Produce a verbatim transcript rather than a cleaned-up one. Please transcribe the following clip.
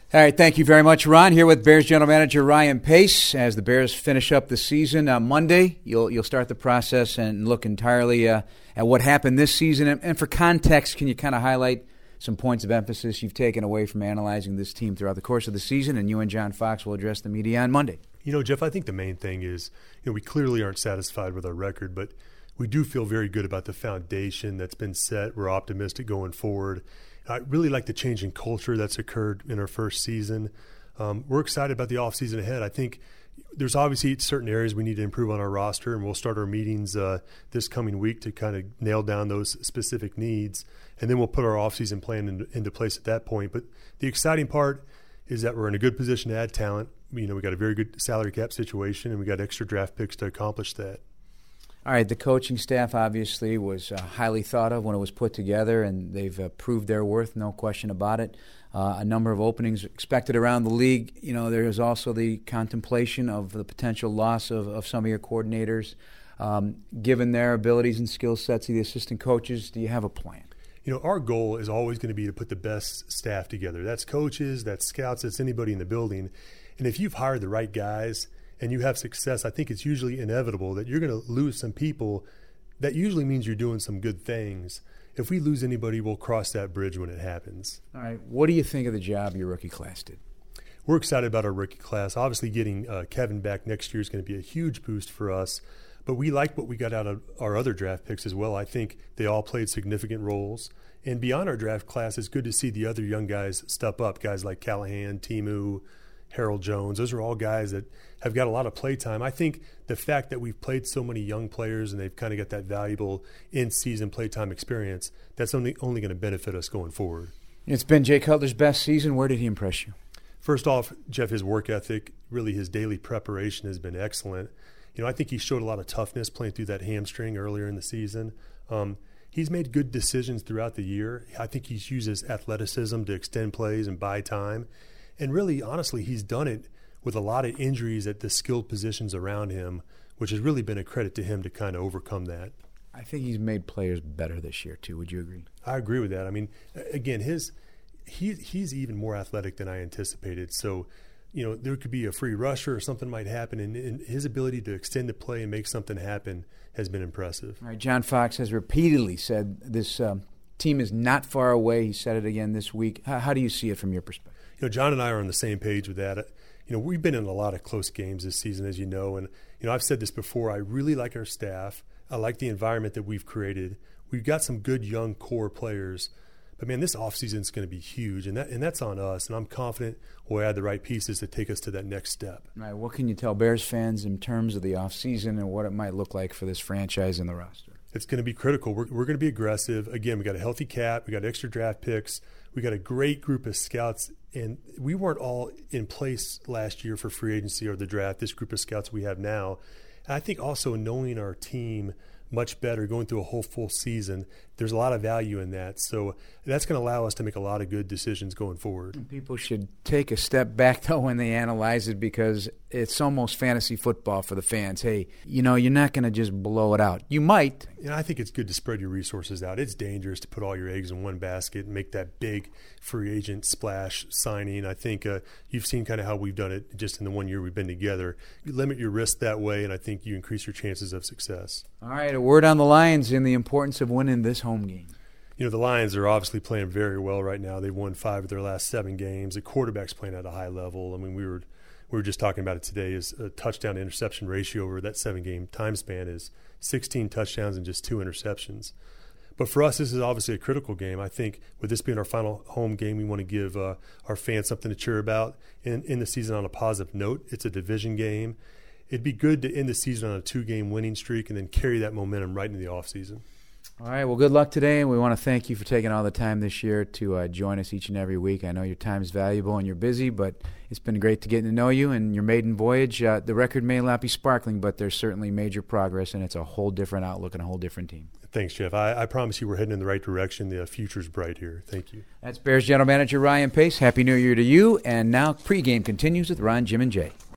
All right, thank you very much, Ron. Here with Bears general manager Ryan Pace. As the Bears finish up the season on Monday, you'll you'll start the process and look entirely uh, at what happened this season. And, and for context, can you kind of highlight some points of emphasis you've taken away from analyzing this team throughout the course of the season? And you and John Fox will address the media on Monday. You know, Jeff, I think the main thing is, you know, we clearly aren't satisfied with our record, but we do feel very good about the foundation that's been set. We're optimistic going forward. I really like the change in culture that's occurred in our first season. Um, we're excited about the offseason ahead. I think there's obviously certain areas we need to improve on our roster, and we'll start our meetings uh, this coming week to kind of nail down those specific needs, and then we'll put our offseason plan into, into place at that point. But the exciting part is that we're in a good position to add talent. You know, we got a very good salary cap situation, and we got extra draft picks to accomplish that. All right, the coaching staff obviously was uh, highly thought of when it was put together, and they've uh, proved their worth, no question about it. Uh, a number of openings expected around the league. You know, there is also the contemplation of the potential loss of, of some of your coordinators. Um, given their abilities and skill sets of the assistant coaches, do you have a plan? You know, our goal is always going to be to put the best staff together. That's coaches, that's scouts, that's anybody in the building. And if you've hired the right guys and you have success, I think it's usually inevitable that you're going to lose some people. That usually means you're doing some good things. If we lose anybody, we'll cross that bridge when it happens. All right. What do you think of the job your rookie class did? We're excited about our rookie class. Obviously, getting uh, Kevin back next year is going to be a huge boost for us. But we like what we got out of our other draft picks as well. I think they all played significant roles. And beyond our draft class, it's good to see the other young guys step up, guys like Callahan, Timu, Harold Jones. Those are all guys that have got a lot of play time. I think the fact that we've played so many young players and they've kind of got that valuable in-season playtime experience, that's only, only going to benefit us going forward. It's been Jay Cutler's best season. Where did he impress you? First off, Jeff, his work ethic, really his daily preparation has been excellent. You know, I think he showed a lot of toughness playing through that hamstring earlier in the season. Um, he's made good decisions throughout the year. I think he's used his athleticism to extend plays and buy time. And really, honestly, he's done it with a lot of injuries at the skilled positions around him, which has really been a credit to him to kind of overcome that. I think he's made players better this year, too. Would you agree? I agree with that. I mean, again, his he, he's even more athletic than I anticipated. So, you know, there could be a free rusher or something might happen, and, and his ability to extend the play and make something happen has been impressive. All right, John Fox has repeatedly said this um, team is not far away. He said it again this week. How, how do you see it from your perspective? You know, John and I are on the same page with that. You know, we've been in a lot of close games this season, as you know, and, you know, I've said this before. I really like our staff. I like the environment that we've created. We've got some good young core players. But, man, this offseason is going to be huge, and that and that's on us. And I'm confident we'll add the right pieces to take us to that next step. All right, what can you tell Bears fans in terms of the offseason and what it might look like for this franchise and the roster? It's going to be critical. We're, we're going to be aggressive. Again, we got a healthy cap. We got extra draft picks. We got a great group of scouts. And we weren't all in place last year for free agency or the draft, this group of scouts we have now. And I think also knowing our team much better, going through a whole full season, there's a lot of value in that. So that's going to allow us to make a lot of good decisions going forward. People should take a step back, though, when they analyze it, because it's almost fantasy football for the fans. Hey, you know, you're not going to just blow it out. You might. And I think it's good to spread your resources out. It's dangerous to put all your eggs in one basket and make that big free agent splash signing. I think uh, you've seen kind of how we've done it just in the one year we've been together. You limit your risk that way, and I think you increase your chances of success. All right, a word on the Lions and the importance of winning this home game. You know, the Lions are obviously playing very well right now. They've won five of their last seven games. The quarterback's playing at a high level. I mean, we were we were just talking about it today. Is a touchdown to interception ratio over that seven-game time span is sixteen touchdowns and just two interceptions. But for us, this is obviously a critical game. I think with this being our final home game, we want to give uh, our fans something to cheer about in, in the season on a positive note. It's a division game. It'd be good to end the season on a two-game winning streak and then carry that momentum right into the offseason. All right, well, good luck today, and we want to thank you for taking all the time this year to uh, join us each and every week. I know your time is valuable and you're busy, but it's been great to get to know you and your maiden voyage. Uh, the record may not be sparkling, but there's certainly major progress, and it's a whole different outlook and a whole different team. Thanks, Jeff. I, I promise you we're heading in the right direction. The future's bright here. Thank you. That's Bears General Manager Ryan Pace. Happy New Year to you, and now pregame continues with Ron, Jim, and Jay.